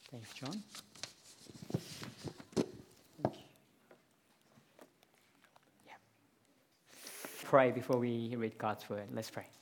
Thanks, John. Yeah. Pray before we read God's word. Let's pray.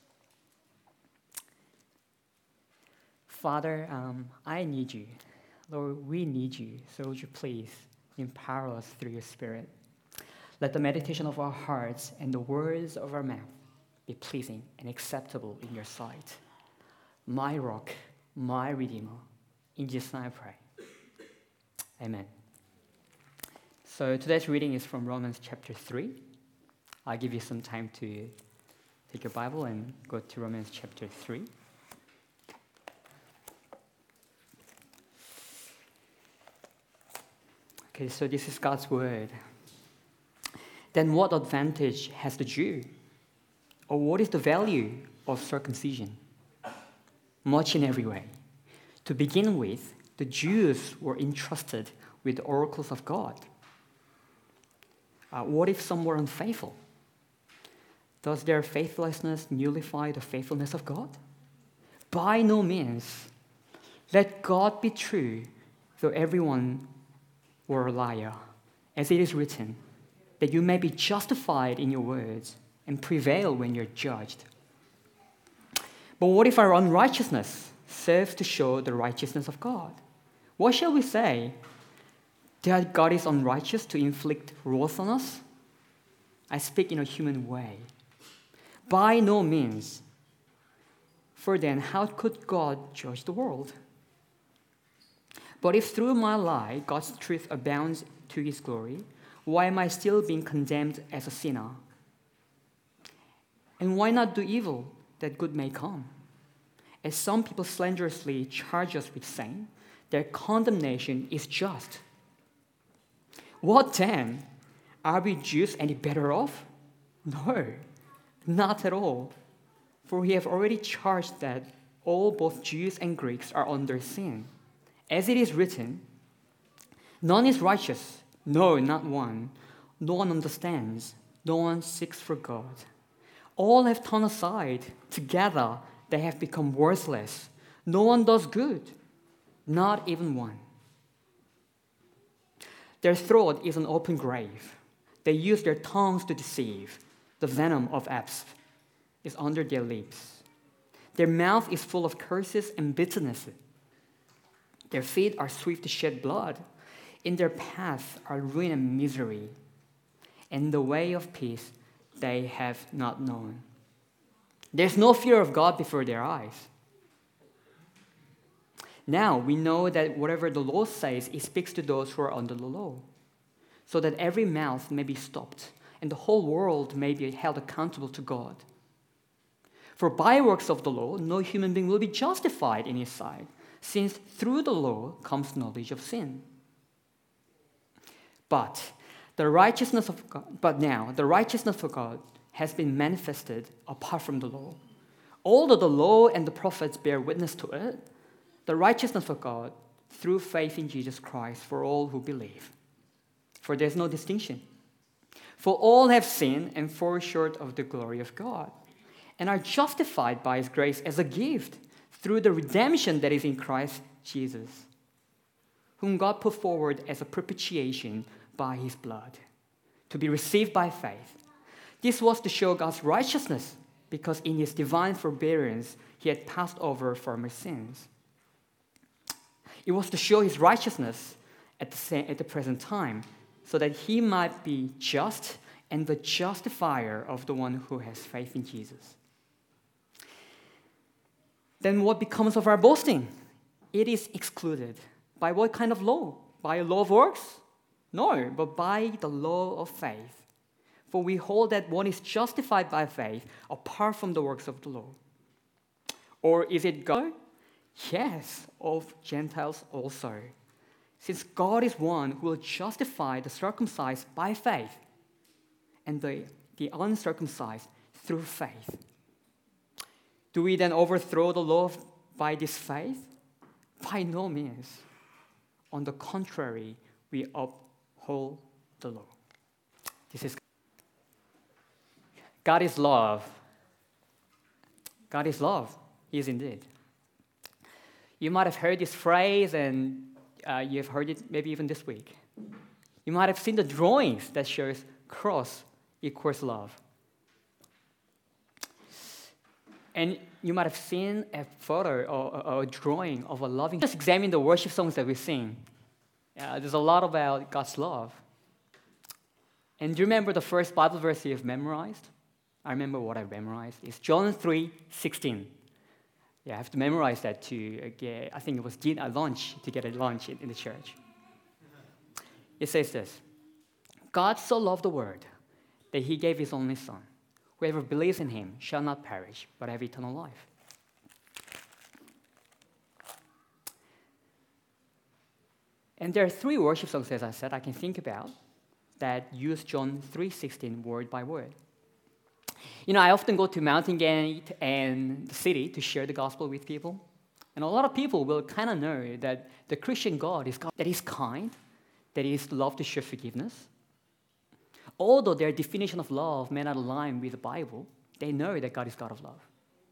Father, I need you. Lord, we need you. So would you please empower us through your Spirit. Let the meditation of our hearts and the words of our mouth be pleasing and acceptable in your sight. My rock, my redeemer. In Jesus' name I pray. Amen. So today's reading is from Romans chapter 3. I'll give you some time to take your Bible and go to Romans chapter 3. Okay, so this is God's word. Then what advantage has the Jew? Or what is the value of circumcision? Much in every way. To begin with, the Jews were entrusted with the oracles of God. What if some were unfaithful? Does their faithlessness nullify the faithfulness of God? By no means. Let God be true, though everyone were a liar, as it is written, that you may be justified in your words and prevail when you're judged. But what if our unrighteousness serves to show the righteousness of God? What shall we say? That God is unrighteous to inflict wrath on us? I speak in a human way. By no means. For then, how could God judge the world? But if through my lie God's truth abounds to his glory, why am I still being condemned as a sinner? And why not do evil that good may come? As some people slanderously charge us with saying, their condemnation is just. What then? Are we Jews any better off? No, not at all. For we have already charged that all, both Jews and Greeks, are under sin. As it is written, none is righteous, no, not one. No one understands, no one seeks for God. All have turned aside, together they have become worthless. No one does good, not even one. Their throat is an open grave. They use their tongues to deceive. The venom of asps is under their lips. Their mouth is full of curses and bitterness. Their feet are swift to shed blood. In their paths are ruin and misery. And the way of peace they have not known. There's no fear of God before their eyes. Now we know that whatever the law says, it speaks to those who are under the law, so that every mouth may be stopped, and the whole world may be held accountable to God. For by works of the law, no human being will be justified in his sight, since through the law comes knowledge of sin. But now the righteousness of God has been manifested apart from the law. Although the law and the prophets bear witness to it, the righteousness of God through faith in Jesus Christ for all who believe. For there is no distinction. For all have sinned and fall short of the glory of God, and are justified by his grace as a gift through the redemption that is in Christ Jesus, whom God put forward as a propitiation by his blood, to be received by faith. This was to show God's righteousness, because in his divine forbearance he had passed over former sins. It was to show his righteousness at the present time, so that he might be just and the justifier of the one who has faith in Jesus. Then what becomes of our boasting? It is excluded. By what kind of law? By a law of works? No, but by the law of faith. For we hold that one is justified by faith apart from the works of the law. Or is it God? Yes, of Gentiles also. Since God is one who will justify the circumcised by faith and the uncircumcised through faith. Do we then overthrow the law by this faith? By no means. On the contrary, we uphold the law. This is God is love. God is love. He is indeed. You might have heard this phrase, and you've heard it maybe even this week. You might have seen the drawings that shows cross equals love. And you might have seen a photo or a drawing of a loving. Just examine the worship songs that we sing. There's a lot about God's love. And do you remember the first Bible verse you've memorized? I remember what I memorized. It's John 3:16. I have to memorize that to get, I think it was lunch, to get a lunch in the church. It says this: God so loved the world that he gave his only son. Whoever believes in him shall not perish, but have eternal life. And there are 3 worship songs, as I said, I can think about that use John 3:16 word by word. I often go to Mountain Gate and the city to share the gospel with people. And a lot of people will kind of know that the Christian God is God that is kind, that is love to show forgiveness. Although their definition of love may not align with the Bible, they know that God is God of love.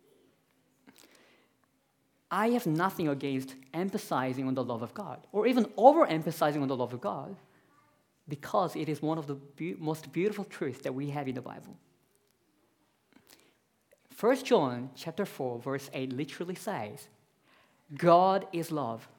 I have nothing against emphasizing on the love of God, or even overemphasizing on the love of God, because it is one of the most beautiful truths that we have in the Bible. 1 John chapter 4, verse 8 literally says, God is love.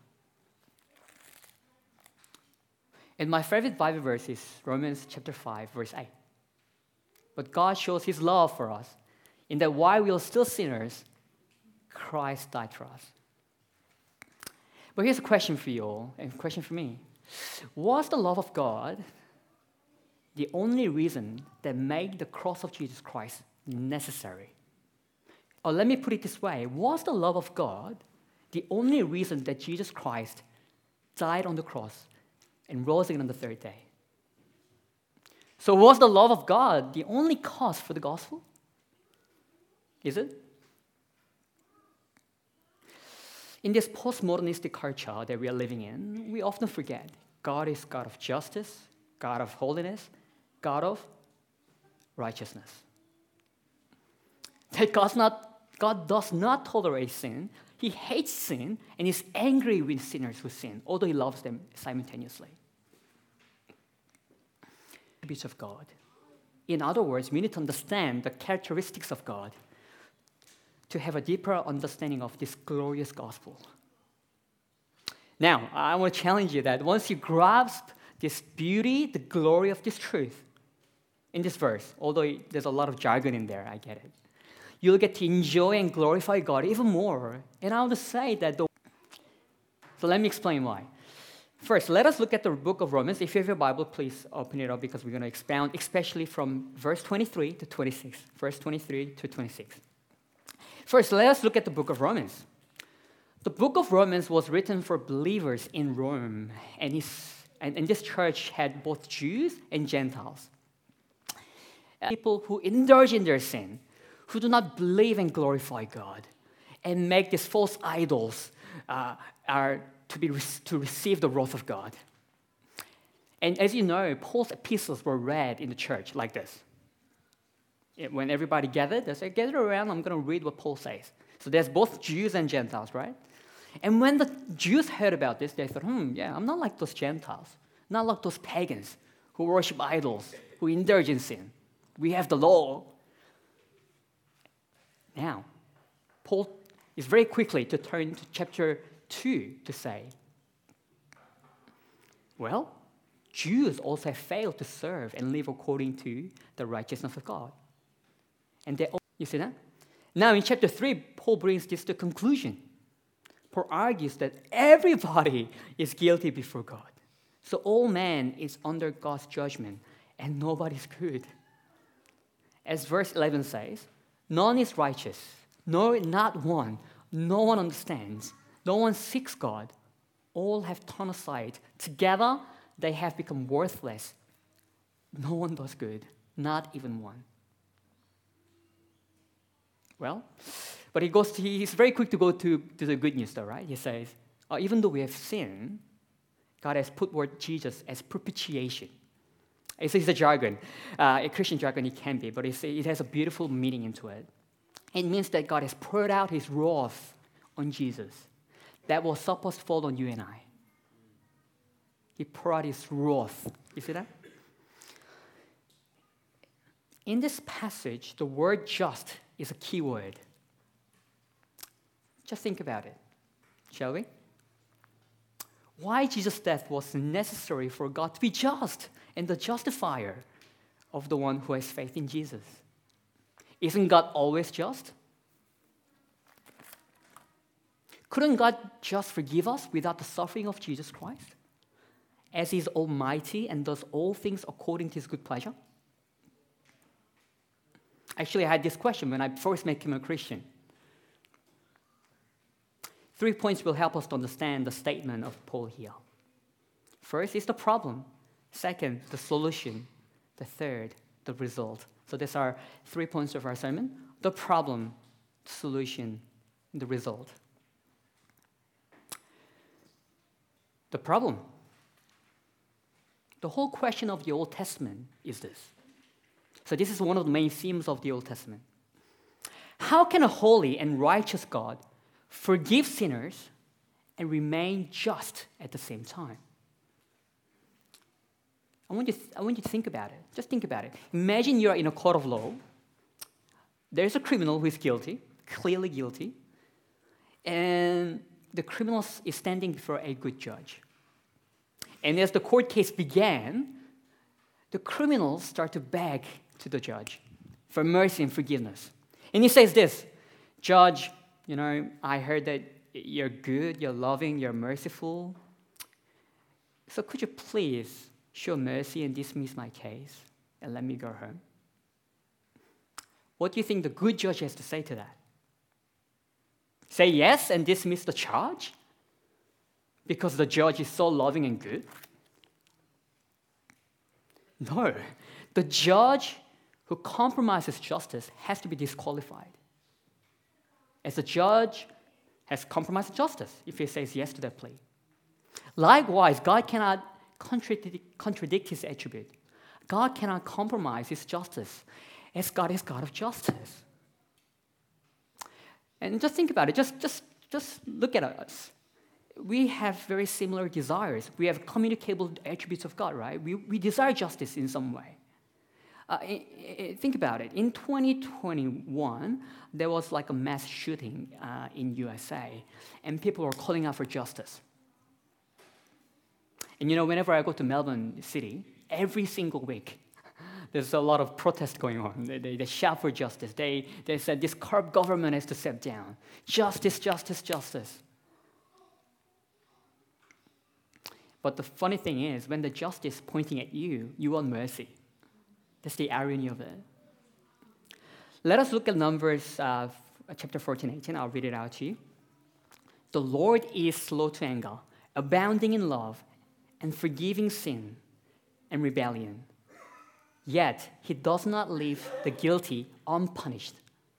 And my favorite Bible verse is Romans chapter 5, verse 8. But God shows his love for us in that while we were still sinners, Christ died for us. But here's a question for you all, and a question for me. Was the love of God the only reason that made the cross of Jesus Christ necessary? Or let me put it this way. Was the love of God the only reason that Jesus Christ died on the cross and rose again on the 3rd day? So was the love of God the only cause for the gospel? Is it? In this postmodernistic culture that we are living in, we often forget God is God of justice, God of holiness, God of righteousness. That God does not tolerate sin. He hates sin and is angry with sinners who sin, although he loves them simultaneously. Attributes of God. In other words, we need to understand the characteristics of God to have a deeper understanding of this glorious gospel. Now, I want to challenge you that once you grasp this beauty, the glory of this truth in this verse, although there's a lot of jargon in there, I get it, you'll get to enjoy and glorify God even more. And I want to say that So let me explain why. First, let us look at the book of Romans. If you have your Bible, please open it up because we're going to expound, especially from verse 23 to 26. Verse 23 to 26. First, let us look at the book of Romans. The book of Romans was written for believers in Rome, and this church had both Jews and Gentiles. People who indulge in their sin, who do not believe and glorify God, and make these false idols to receive the wrath of God. And as you know, Paul's epistles were read in the church like this. When everybody gathered, they said, gather around, I'm going to read what Paul says. So there's both Jews and Gentiles, right? And when the Jews heard about this, they thought, yeah, I'm not like those Gentiles, not like those pagans who worship idols, who indulge in sin. We have the law. Now, Paul is very quickly to turn to chapter 2 to say, well, Jews also have failed to serve and live according to the righteousness of God. And you see that? Now in chapter 3, Paul brings this to conclusion. Paul argues that everybody is guilty before God. So all man is under God's judgment and nobody's good. As verse 11 says, none is righteous, no, not one. No one understands. No one seeks God. All have turned aside. Together they have become worthless. No one does good, not even one. Well, but he's very quick to go to the good news though, right? He says, even though we have sinned, God has put word Jesus as propitiation. It's a jargon. A Christian jargon it can be, but it has a beautiful meaning into it. It means that God has poured out his wrath on Jesus that was supposed to fall on you and I. He poured out his wrath. You see that? In this passage, the word just is a key word. Just think about it, shall we? Why Jesus' death was necessary for God to be just and the justifier of the one who has faith in Jesus. Isn't God always just? Couldn't God just forgive us without the suffering of Jesus Christ, as He is almighty and does all things according to His good pleasure? Actually, I had this question when I first became a Christian. 3 points will help us to understand the statement of Paul here. First is the problem. Second, the solution. The third, the result. So these are 3 points of our sermon: the problem, the solution, and the result. The problem. The whole question of the Old Testament is this. So this is one of the main themes of the Old Testament. How can a holy and righteous God forgive sinners and remain just at the same time? I want you to think about it. Just think about it. Imagine you're in a court of law. There's a criminal who is guilty, clearly guilty, and the criminal is standing before a good judge. And as the court case began, the criminals start to beg to the judge for mercy and forgiveness. And he says this, "Judge, I heard that you're good, you're loving, you're merciful. So could you please show mercy and dismiss my case and let me go home?" What do you think the good judge has to say to that? Say yes and dismiss the charge? Because the judge is so loving and good? No. The judge who compromises justice has to be disqualified. As the judge has compromised justice if he says yes to that plea. Likewise, God cannot contradict His attribute. God cannot compromise His justice, as God is God of justice. And just think about it. Just look at us. We have very similar desires. We have communicable attributes of God, right? We desire justice in some way. Think about it. In 2021, there was like a mass shooting in USA, and people were calling out for justice. And whenever I go to Melbourne City, every single week, there's a lot of protest going on. They shout for justice. They said this corrupt government has to step down. Justice, justice, justice. But the funny thing is, when the justice is pointing at you, you want mercy. That's the irony of it. Let us look at Numbers chapter 14, 18. I'll read it out to you. "The Lord is slow to anger, abounding in love, and forgiving sin and rebellion. Yet He does not leave the guilty unpunished."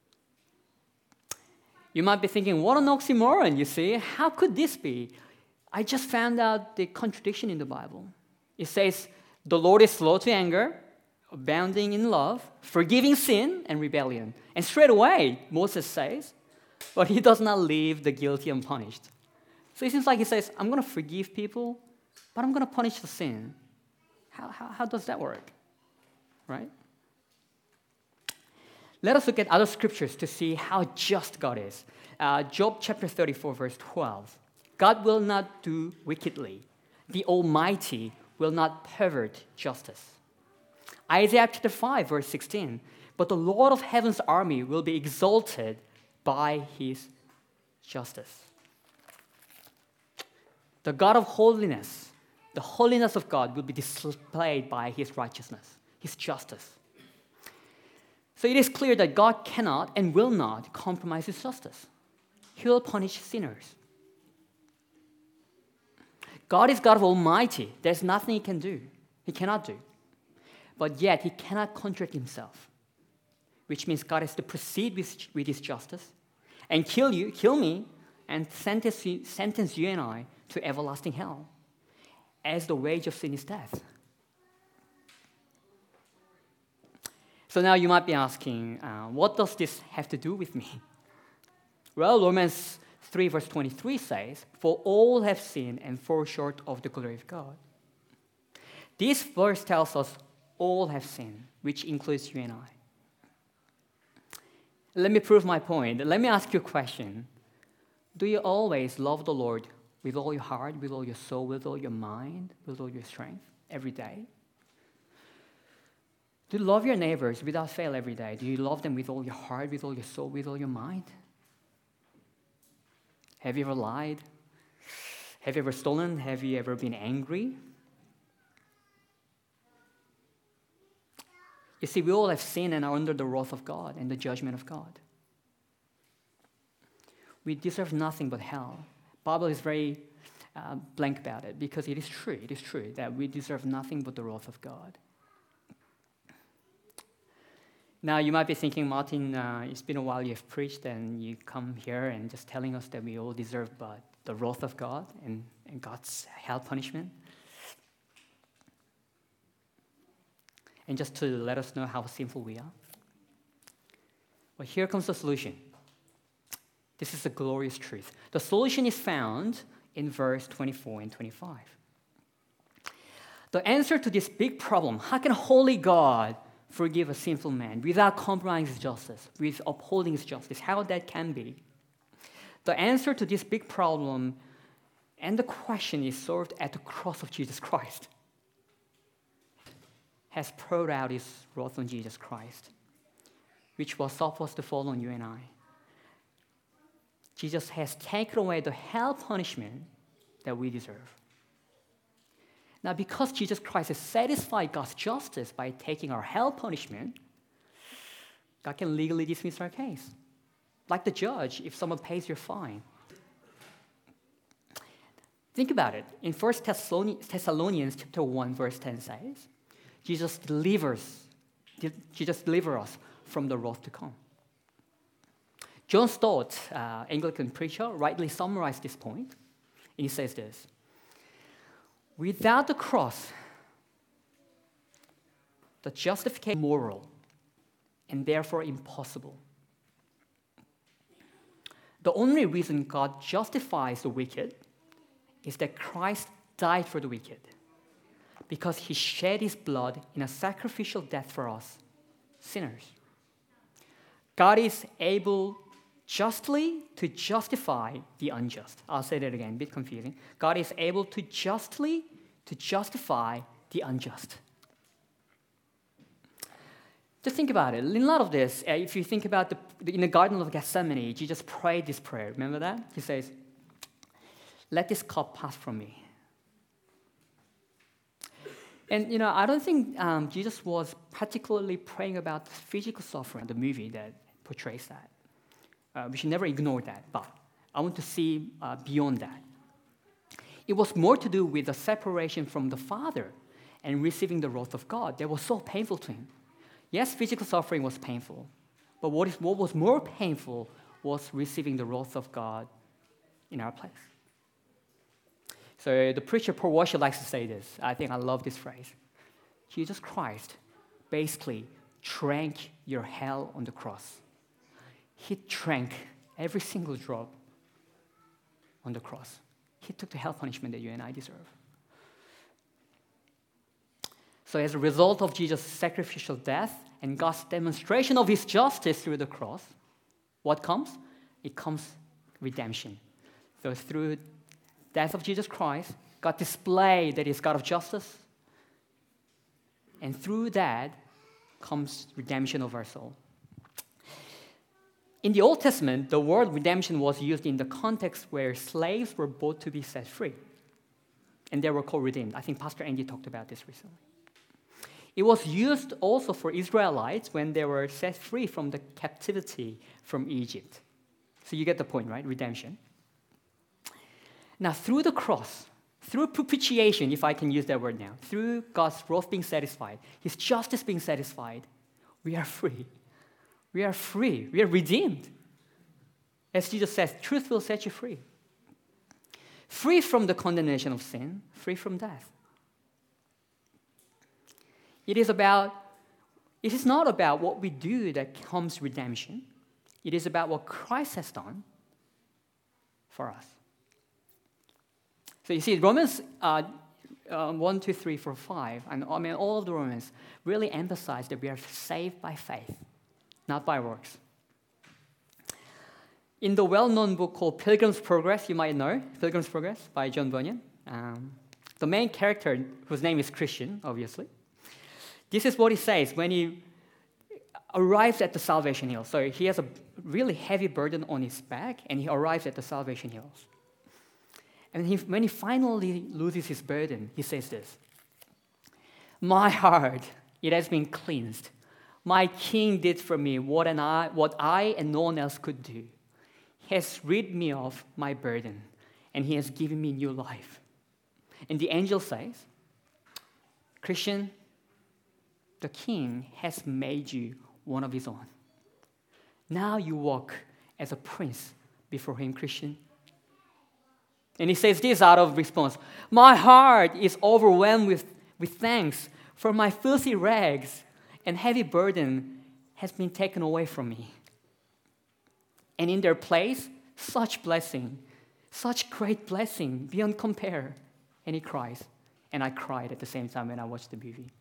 You might be thinking, what an oxymoron, you see. How could this be? I just found out the contradiction in the Bible. It says, the Lord is slow to anger, abounding in love, forgiving sin and rebellion. And straight away, Moses says, but He does not leave the guilty unpunished. So it seems like He says, I'm going to forgive people, but I'm going to punish the sin. How does that work? Right? Let us look at other scriptures to see how just God is. Job chapter 34, verse 12. God will not do wickedly. The Almighty will not pervert justice. Isaiah chapter 5, verse 16. But the Lord of heaven's army will be exalted by His justice. The God of holiness, the holiness of God will be displayed by His righteousness, His justice. So it is clear that God cannot and will not compromise His justice. He will punish sinners. God is God of Almighty. There's nothing He can do. He cannot do. But yet He cannot contradict Himself, which means God has to proceed with His justice and kill me, and sentence you and I to everlasting hell, as the wage of sin is death. So now you might be asking, what does this have to do with me? Well, Romans 3 verse 23 says, "For all have sinned and fall short of the glory of God." This verse tells us all have sinned, which includes you and I. Let me prove my point. Let me ask you a question. Do you always love the Lord with all your heart, with all your soul, with all your mind, with all your strength every day? Do you love your neighbors without fail every day? Do you love them with all your heart, with all your soul, with all your mind? Have you ever lied? Have you ever stolen? Have you ever been angry? You see, we all have sinned and are under the wrath of God and the judgment of God. We deserve nothing but hell. The Bible is very blank about it because it is true that we deserve nothing but the wrath of God. Now, you might be thinking, Martin, it's been a while you've preached and you come here and just telling us that we all deserve but the wrath of God and God's hell punishment. And just to let us know how sinful we are. Well, here comes the solution. This is a glorious truth. The solution is found in verse 24 and 25. The answer to this big problem, how can holy God forgive a sinful man without compromising his justice, with upholding his justice? How that can be? The answer to this big problem and the question is solved at the cross of Jesus Christ. Has poured out his wrath on Jesus Christ, which was supposed to fall on you and I. Jesus has taken away the hell punishment that we deserve. Now, because Jesus Christ has satisfied God's justice by taking our hell punishment, God can legally dismiss our case. Like the judge, if someone pays your fine. Think about it. In 1 Thessalonians chapter 1, verse 10 says, Jesus delivers us from the wrath to come. John Stott, Anglican preacher, rightly summarized this point. And he says this: without the cross, the justification is moral and therefore impossible. The only reason God justifies the wicked is that Christ died for the wicked, because he shed his blood in a sacrificial death for us, sinners. God is able justly to justify the unjust. I'll say that again, a bit confusing. God is able to justly to justify the unjust. Just think about it. In light of this, if you think about in the Garden of Gethsemane, Jesus prayed this prayer. Remember that? He says, "Let this cup pass from me." And, I don't think Jesus was particularly praying about physical suffering, the movie that portrays that. We should never ignore that, but I want to see beyond that. It was more to do with the separation from the Father and receiving the wrath of God that was so painful to him. Yes, physical suffering was painful, but what was more painful was receiving the wrath of God in our place. So the preacher Paul Washer likes to say this. I think I love this phrase. Jesus Christ basically drank your hell on the cross. He drank every single drop on the cross. He took the hell punishment that you and I deserve. So as a result of Jesus' sacrificial death and God's demonstration of his justice through the cross, what comes? It comes redemption. So through death of Jesus Christ, God displayed that he's God of justice. And through that comes redemption of our soul. In the Old Testament, the word redemption was used in the context where slaves were bought to be set free. And they were called redeemed. I think Pastor Andy talked about this recently. It was used also for Israelites when they were set free from the captivity from Egypt. So you get the point, right? Redemption. Now, through the cross, through propitiation, if I can use that word now, through God's wrath being satisfied, his justice being satisfied, we are free. We are free. We are redeemed. As Jesus says, truth will set you free. Free from the condemnation of sin, free from death. It is not about what we do that comes redemption. It is about what Christ has done for us. So you see, Romans 1, 2, 3, 4, 5, and I mean all of the Romans really emphasize that we are saved by faith, not by works. In the well-known book called Pilgrim's Progress, you might know, Pilgrim's Progress by John Bunyan, the main character, whose name is Christian, obviously, this is what he says when he arrives at the Salvation Hill. So he has a really heavy burden on his back, and he arrives at the Salvation Hills. And when he finally loses his burden, he says this: "My heart, it has been cleansed. My King did for me what I and no one else could do. He has rid me of my burden, and he has given me new life." And the angel says, "Christian, the King has made you one of his own. Now you walk as a prince before him, Christian." And he says this out of response: "My heart is overwhelmed with thanks, for my filthy rags and heavy burden has been taken away from me. And in their place, such blessing, such great blessing beyond compare." And he cries. And I cried at the same time when I watched the movie.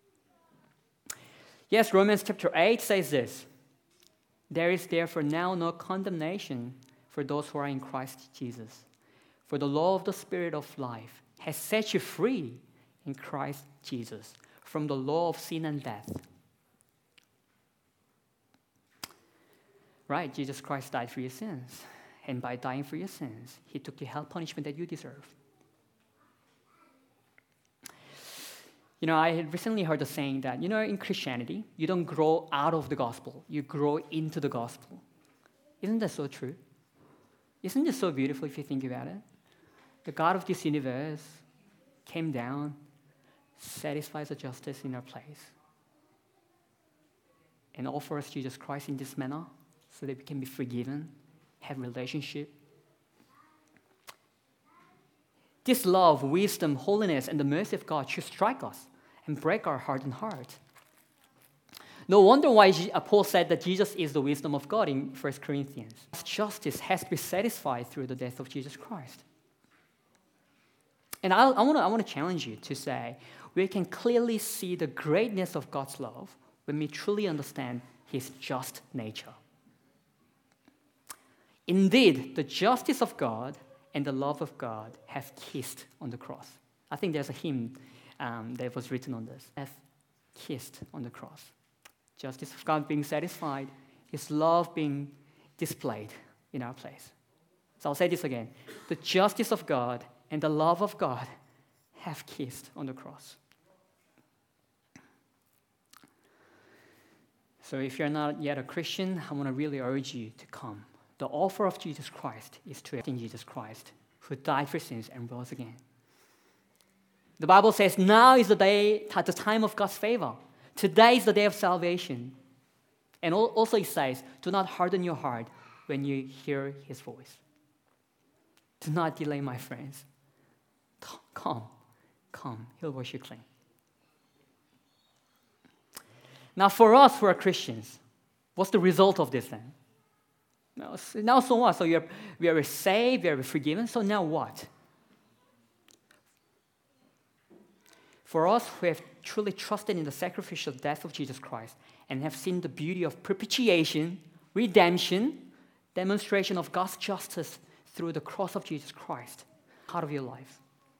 Yes, Romans chapter 8 says this: "There is therefore now no condemnation for those who are in Christ Jesus. For the law of the Spirit of life has set you free in Christ Jesus from the law of sin and death." Right, Jesus Christ died for your sins. And by dying for your sins, he took the hell punishment that you deserve. You know, I had recently heard the saying that, in Christianity, you don't grow out of the gospel, you grow into the gospel. Isn't that so true? Isn't it so beautiful if you think about it? The God of this universe came down, satisfies the justice in our place, and offers Jesus Christ in this manner so that we can be forgiven, have relationship. This love, wisdom, holiness, and the mercy of God should strike us and break our hardened heart. No wonder why Paul said that Jesus is the wisdom of God in 1 Corinthians. Justice has been satisfied through the death of Jesus Christ. And I want to challenge you to say, we can clearly see the greatness of God's love when we truly understand his just nature. Indeed, the justice of God and the love of God have kissed on the cross. I think there's a hymn that was written on this. Have kissed on the cross. Justice of God being satisfied, his love being displayed in our place. So I'll say this again. The justice of God and the love of God have kissed on the cross. So if you're not yet a Christian, I want to really urge you to come. The offer of Jesus Christ is to accept in Jesus Christ, who died for sins and rose again. The Bible says now is the day, at the time of God's favor. Today is the day of salvation. And also it says, do not harden your heart when you hear his voice. Do not delay, my friends. Come, he'll wash you clean. Now for us who are Christians, what's the result of this then? Now so what? So we are saved, we are forgiven, so now what? For us who have truly trusted in the sacrificial death of Jesus Christ and have seen the beauty of propitiation, redemption, demonstration of God's justice through the cross of Jesus Christ, part of your life.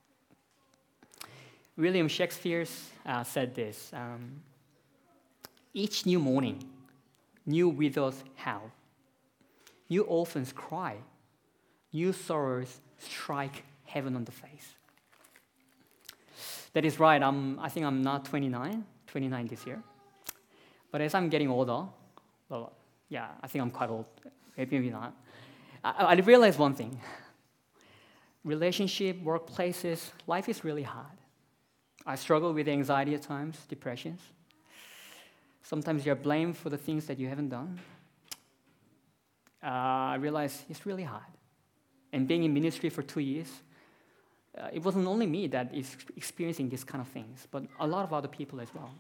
William Shakespeare said this, each new morning, new widows howl, new orphans cry, new sorrows strike heaven on the face. That is right, I think I'm not 29 this year. But as I'm getting older, I think I'm quite old, maybe not. I realized one thing. Relationship, workplaces, life is really hard. I struggle with anxiety at times, depressions. Sometimes you're blamed for the things that you haven't done. I realize it's really hard. And being in ministry for 2 years, it wasn't only me that is experiencing these kind of things, but a lot of other people as well.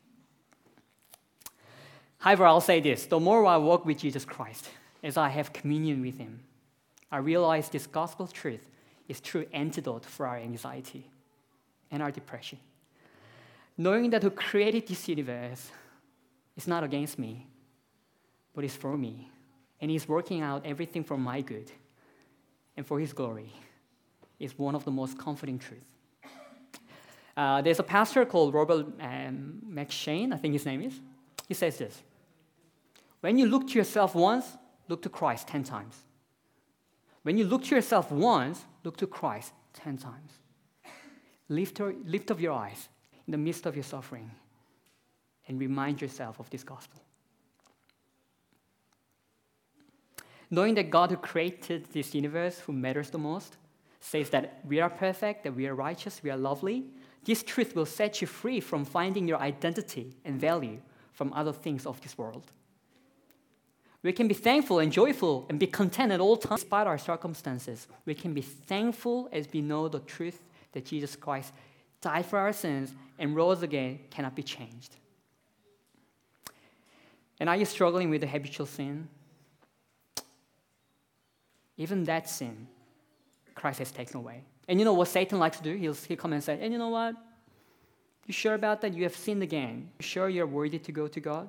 However, I'll say this, the more I walk with Jesus Christ, as I have communion with him, I realize this gospel truth is true antidote for our anxiety and our depression. Knowing that who created this universe is not against me, but is for me. And he's working out everything for my good and for his glory is one of the most comforting truths. There's a pastor called Robert McShane, I think his name is. He says this: when you look to yourself once, look to Christ 10 times. When you look to yourself once, look to Christ 10 times. Lift up your eyes in the midst of your suffering and remind yourself of this gospel. Knowing that God who created this universe, who matters the most, says that we are perfect, that we are righteous, we are lovely, this truth will set you free from finding your identity and value from other things of this world. We can be thankful and joyful and be content at all times despite our circumstances. We can be thankful as we know the truth that Jesus Christ died for our sins and rose again cannot be changed. And are you struggling with a habitual sin? Even that sin, Christ has taken away. And you know what Satan likes to do? He'll come and say, and you know what? You sure about that? You have sinned again. You sure you're worthy to go to God?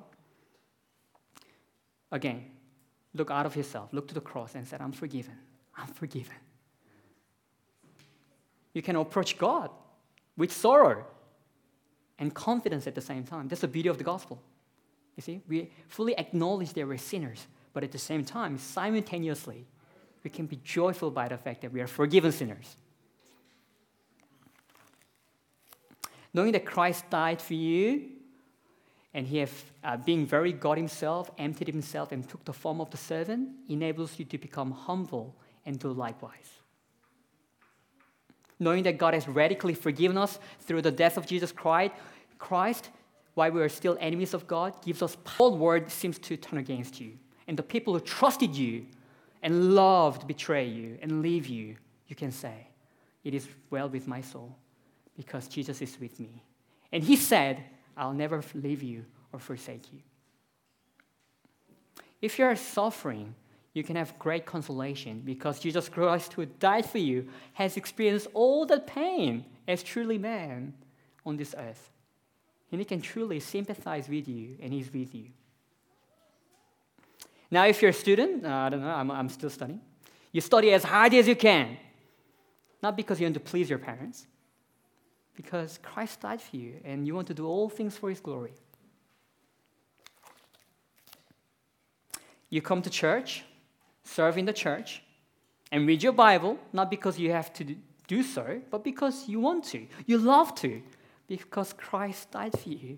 Again, look out of yourself. Look to the cross and say, I'm forgiven. I'm forgiven. You can approach God with sorrow and confidence at the same time. That's the beauty of the gospel. You see, we fully acknowledge that we're sinners, but at the same time, simultaneously, we can be joyful by the fact that we are forgiven sinners. Knowing that Christ died for you, and he, being very God himself, emptied himself and took the form of the servant, enables you to become humble and do likewise. Knowing that God has radically forgiven us through the death of Jesus Christ, while we are still enemies of God, gives us power. The world seems to turn against you. And the people who trusted you and loved betray you and leave you, you can say, it is well with my soul because Jesus is with me. And he said, I'll never leave you or forsake you. If you are suffering, you can have great consolation because Jesus Christ, who died for you, has experienced all that pain as truly man on this earth. And he can truly sympathize with you, and he's with you. Now, if you're a student, I don't know, I'm still studying. You study as hard as you can. Not because you want to please your parents, because Christ died for you, and you want to do all things for his glory. You come to church, serve in the church, and read your Bible, not because you have to do so, but because you want to. You love to, because Christ died for you.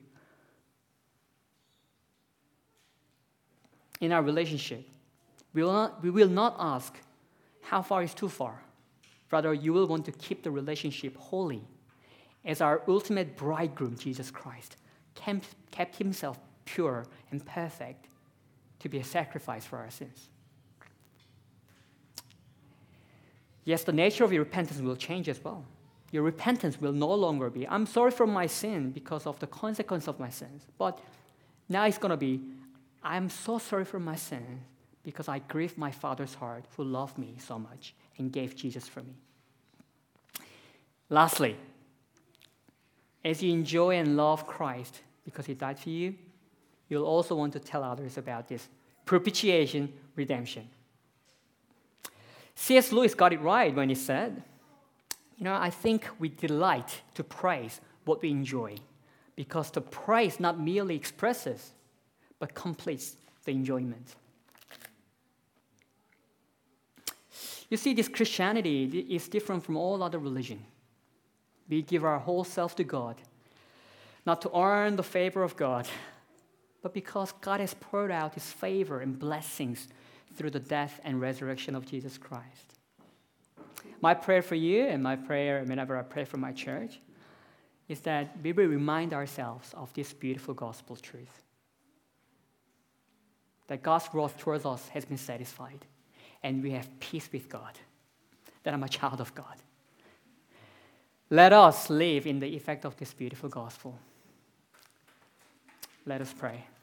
In our relationship, we will not ask how far is too far. Rather, you will want to keep the relationship holy, as our ultimate bridegroom, Jesus Christ, kept himself pure and perfect to be a sacrifice for our sins. Yes, the nature of your repentance will change as well. Your repentance will no longer be, I'm sorry for my sin because of the consequence of my sins. But now it's going to be, I'm so sorry for my sins because I grieved my Father's heart who loved me so much and gave Jesus for me. Lastly, as you enjoy and love Christ because he died for you, you'll also want to tell others about this propitiation redemption. C.S. Lewis got it right when he said, I think we delight to praise what we enjoy because the praise not merely expresses, but completes the enjoyment. You see, this Christianity is different from all other religion. We give our whole self to God, not to earn the favor of God, but because God has poured out his favor and blessings through the death and resurrection of Jesus Christ. My prayer for you, and my prayer whenever I pray for my church, is that we will remind ourselves of this beautiful gospel truth. That God's wrath towards us has been satisfied, and we have peace with God, that I'm a child of God. Let us live in the effect of this beautiful gospel. Let us pray.